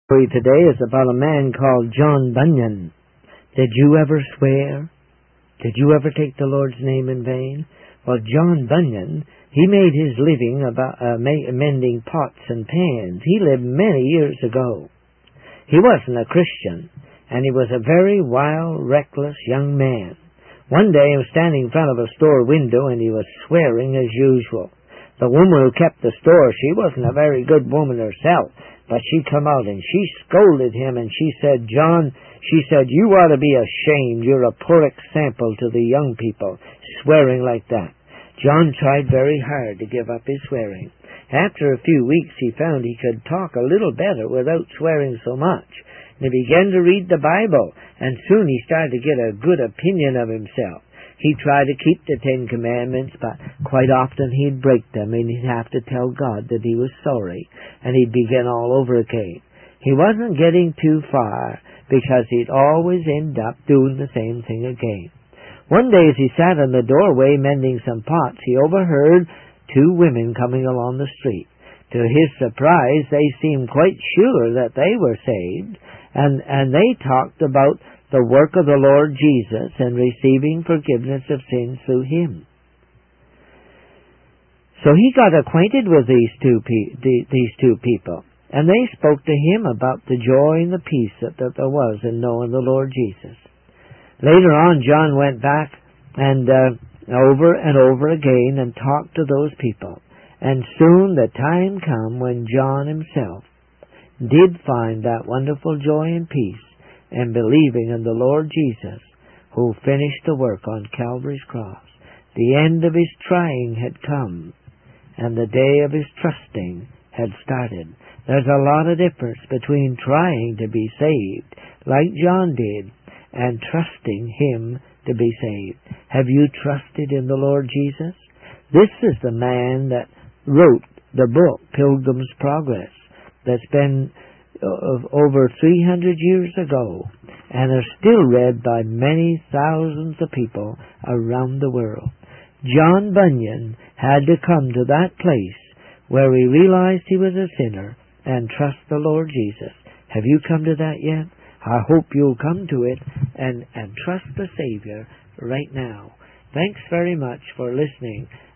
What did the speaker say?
story today is about a man called John Bunyan. Did you ever swear? Did you ever take the Lord's name in vain? Well, John Bunyan, he made his living mending pots and pans. He lived many years ago. He wasn't a Christian, and he was a very wild, reckless young man. One day he was standing in front of a store window, and he was swearing as usual. The woman who kept the store, she wasn't a very good woman herself, but she come out and she scolded him, and she said, "John," she said, "you ought to be ashamed. You're a poor example to the young people, swearing like that." John tried very hard to give up his swearing. After a few weeks he found he could talk a little better without swearing so much. And he began to read the Bible, and soon he started to get a good opinion of himself. He tried to keep the 10 Commandments, but quite often he'd break them, and he'd have to tell God that he was sorry, and he'd begin all over again. He wasn't getting too far, because he'd always end up doing the same thing again. One day as he sat in the doorway mending some pots, he overheard 2 women coming along the street. To his surprise, they seemed quite sure that they were saved, and they talked about the work of the Lord Jesus and receiving forgiveness of sins through Him. So he got acquainted with these two people, and they spoke to him about the joy and the peace that there was in knowing the Lord Jesus. Later on, John went back and over and over again and talked to those people, and soon the time come when John himself did find that wonderful joy and peace and believing in the Lord Jesus, who finished the work on Calvary's cross. The end of his trying had come, and the day of his trusting had started. There's a lot of difference between trying to be saved, like John did, and trusting Him to be saved. Have you trusted in the Lord Jesus? This is the man that wrote the book, Pilgrim's Progress, that's been over 300 years ago, and are still read by many thousands of people around the world. John Bunyan had to come to that place where he realized he was a sinner and trust the Lord Jesus. Have you come to that yet? I hope you'll come to it and trust the Savior right now. Thanks very much for listening